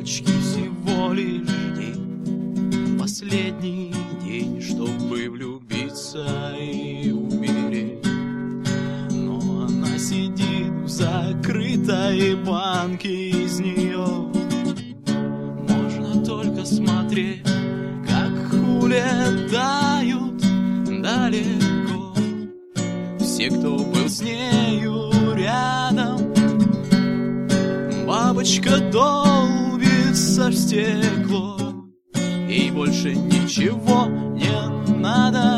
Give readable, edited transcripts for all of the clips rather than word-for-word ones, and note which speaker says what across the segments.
Speaker 1: девочки всего лишь день, последний день, чтобы влюбиться и умереть. Но она сидит в закрытой банке, из нее можно только смотреть, как улетают далеко все, кто был с нею рядом. Бабочка долбится в стекло, ей больше ничего не надо.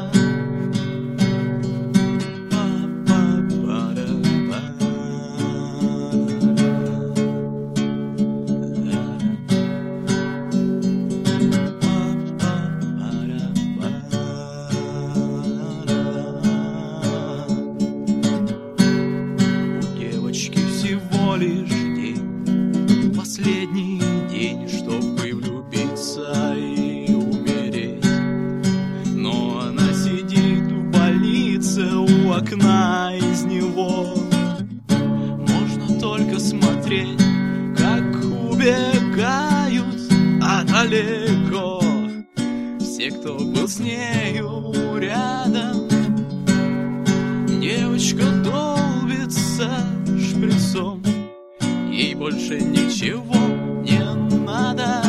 Speaker 1: У девочки всего лишь день, последний день, чтобы влюбиться и умереть. Но она сидит в больнице у окна, из него можно только смотреть, как убегают далеко все, кто был с нею рядом. Девочка долбится шприцом, ей больше ничего не надо.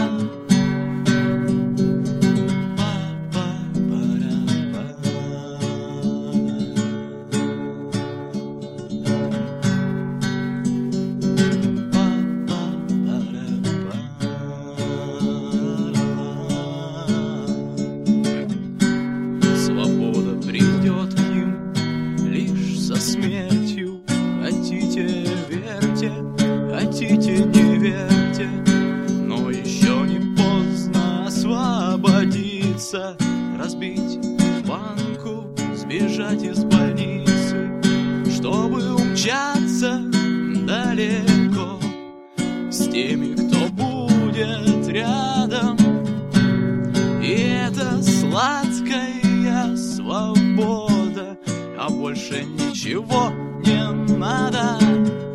Speaker 1: Свобода придет к ним лишь со смертью. Хотите — верьте, хотите — не верьте, но еще не поздно освободиться, разбить банку, сбежать из больницы, чтобы умчаться далеко с теми, кто будет рядом. И это сладкая свобода, а больше ничего не надо.